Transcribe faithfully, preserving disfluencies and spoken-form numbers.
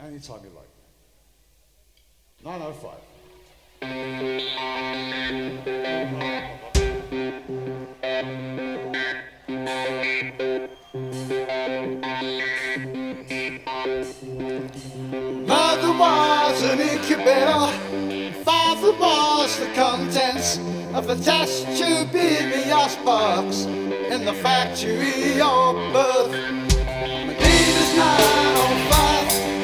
anytime you like. nine oh five. Mother was an incubator, father was the contents of the test tube in the ice box in the factory of birth.